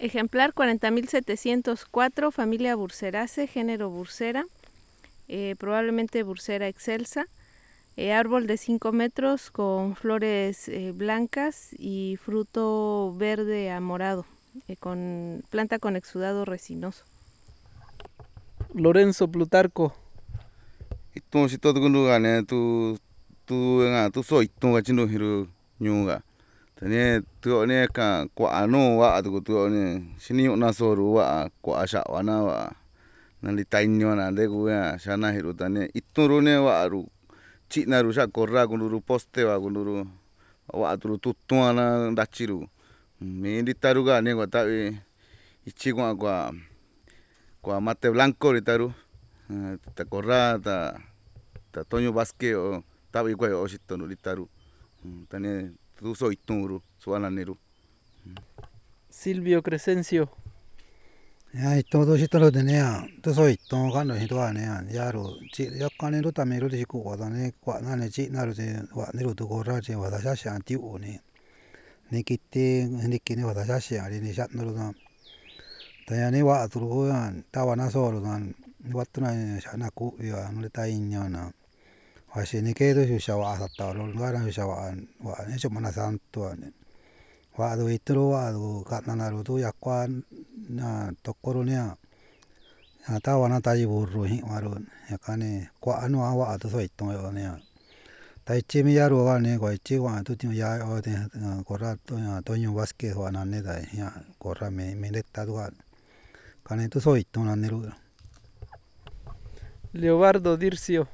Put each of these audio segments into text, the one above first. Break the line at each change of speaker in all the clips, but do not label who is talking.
Ejemplar 40.704, familia Burseraceae, género Bursera, probablemente Bursera excelsa. Árbol de 5 metros con flores blancas y fruto verde a morado, con planta con exudado resinoso.
Lorenzo Plutarco.
Itun si todo kundu ne tu so itun ka chinu hiru nyunga. Tani tu ne ka kwa no wa tu ne sini na soru wa kwa sha wa na wa. Nali tainyo na de ku ya shana hiru tani itun ne wa ru china ru sha korra kundu poste wa kundu wa tu tutun na dachiru. Mi ditaru ga ne kwa tawi ichi kwa mate blanco ditaru. Ta korra ta Toño Vázquez o tabi kwa o shito no ditaru. Tani tu so itun su ananiru.
Silvio Crescencio.
Ya todo shito lo tenía, tu so itun ka no hito ane ya ro chi ya kane ro tamero de ku wa ne kwa na ne chi na ro de wa ne ro tu korra che wa da sha sha ti u ne kite ne kine wa da sha sha ni sha no ro da ta ya ne wa tu ro ya ta wa na so ro dan wa tu na sha na ku ya no le ta inyo na wa shi ne ke do shu sha wa sa ta ro ga na sha wa ne cho mana santo ne wa do itro wa do ka na ro tu ya kwa na to koro ne ta wa na ta yi burro hi wa ro ya ka ne kwa no wa to so ito yo ne ta chi mi ya ro wa ne ko chi wa tu ti ya o de korra Toño Vázquez wa na ne da ya korra me le ta do ka ne tu so ito na ne ro
Leobardo Dircio.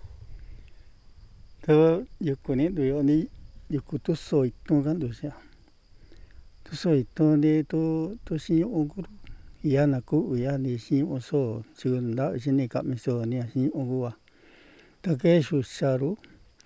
Yo yukuni do yo ni yukutu so ito kan do sia. Tu so ito de to si oguru ya na ku ya ni si o so chun da si ni ka mi so ni si ogu wa. Ta ke shu sharu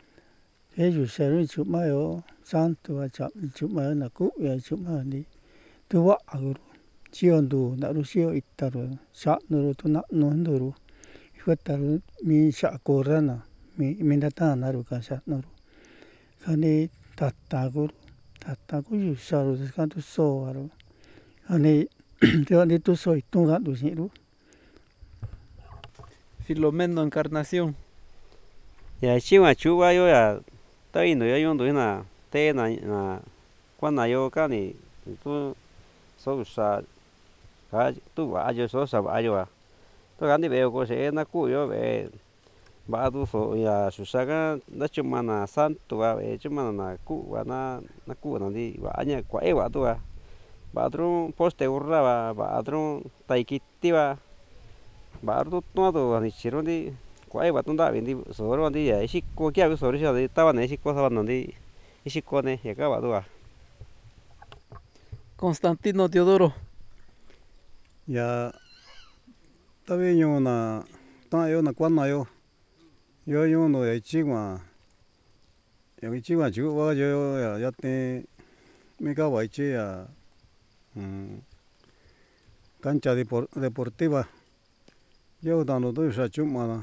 chu ma yo santo wa cha chu ma na ku ya chu ma ni tu wa aguru chi on do na ru si o itaru sa no ro tu na no ndo ru ifataru mi sha korra na mi na ta na ru ka sha no ru ka ni ta ku yu sharu ka tu so wa ru ka ni te ni tu so itu ga du si ru.
Filomeno Encarnación.
Ya chiwa chuwa yo ya ta ino ya yo ndo na te na kwa na yo ka ni tu so sa ka tu wa yo so sa wa yo wa to ga ni veo ko se na ku yo ve ba du so ya su sa ga na chuma na santo wa ve chuma na ku wa na ku na di wa nya kwa e wa tu wa ba dru poste urra ba dru tai kiti wa ba dru to do ni chiro di kwa e wa tu da di so ro di ya shi ko kya so ro di ta wa ne shi ko sa wa no di shi ko ne ya ka wa du wa.
Constantino Teodoro.
Ya tabi yo na ta yo na kwa na yo no ya chi wa chu wa yo ya te me ka wa chi ya cancha deportiva yo da no do sha chu ma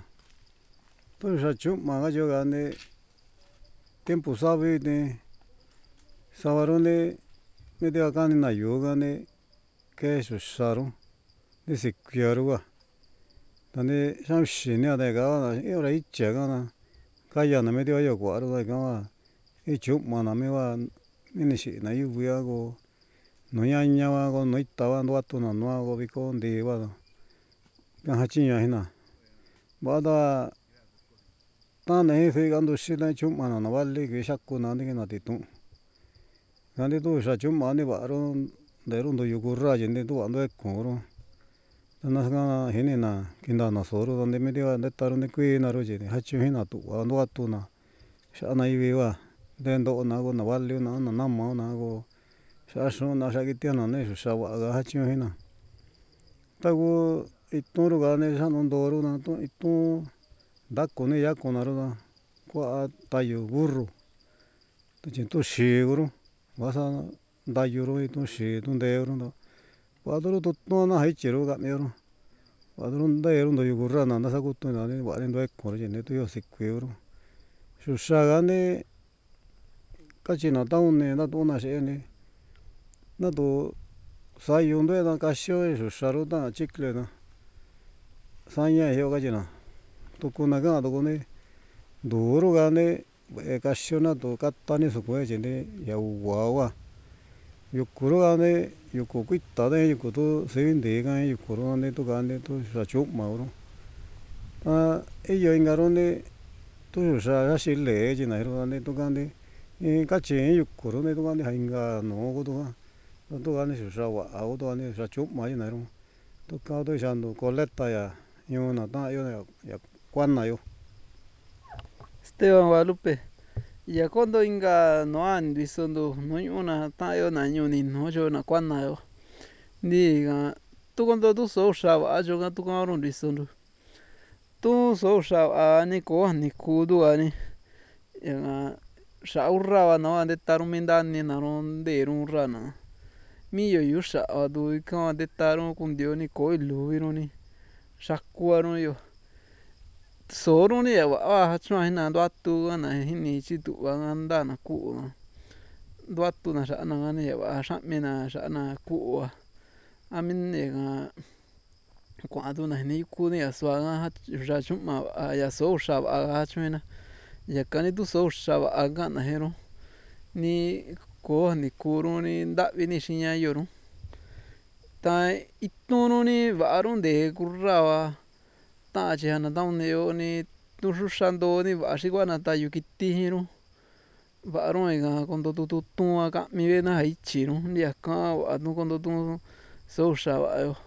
ga yo ga ne tiempo sabe ne sabarone me de acá na yo ga ne ke shu sharu de se quiero wa donde sam shi ne da ga e ora i che ga na ka ya na me de yo kwa ro da ga e chu ma na me wa me ne shi na yu ya go no ya nya wa go no ita wa no atu na no go bi ko de wa ga ha chi ya hina ba da ta ne fe ga ndo shi na chu ma na wa le ge sha ku na ne na ti tu ga ne do sha chu ma ne ba ro de ro ndo yu go ra je ne do ando e ko ro na ga he ne na kin da na so ro donde me de wa de ta ro ne ku na ro je ne ha chu hina tu wa ndo atu na sha na i we wa de ndo na go na wa le na ma na go sha sho na sha ki ti na ne sha wa ga ha chu hina ta go itu ro ga ne sha no ndo ro na to itu da ko ne ya ko na ro da kwa ta yu burro to chen to shi ro wa sa da yu ro itu shi tu de ro no wa do ro to no na hai chi ro ga me ro wa do ro de ro ndo yu go ra na na sa ku to na ne wa ne ndo e ko ro je ne to yo si ku ro shu sha ga ne ka chi na ta un ne na to na she ne na to Sayun de na kasio su sharu ta chikle na. Sanya hio ka jina. To kuna ga to ne. Duro ga ne kasio na to katta ni su ko jine ya wa wa. Yukuro ga ne yuko kuitta de yuko to se de ga yukuro ne to ga ne to sa chu ma ro. Iyo ingaro ne to sa ga shile jina ro ne to ga ne ka che yukuro ne to ga ne hinga no go to ga. To ga ne sa wa a to ga ne sa chu ma jina ro. To ka to sa no coleta ya yo na ta yo ya kuana yo.
Esteban Guadalupe. Ya kondo inga no an bisondo no una ta yo na nyuni no yo na kuana yo. Ni ga tu kondo tu so sha wa yo ga tu ka ron bisondo. Tu so sha ni ko ni ku du ani. Ya sha urra wa no ande taru mindani na ron de run rana. Mi yo yu sha du ka de taru kun dio ni ko lu ro ni. Sha ku ro yo. Soro ni ya wa chua hina do atu na hini chi tu wa anda na ku do atu na sha na ni ya wa sha me na sha na ku wa amin ne ga kwa du na ni ku ni ya swa ga ja chu ma ya so sha wa ga chu na ya ka ni tu so sha wa ga na hero ni ko ni ku ro ni nda vi ni shinya yo ro ta itu no ni va ron de kurra wa ta che na da ne yo ni tu shu shando ni va shi wa na ta yu kiti hiro va ron ga con tu tu tu ka mi ve na hai chi ro ni ka wa nu con tu so sha wa yo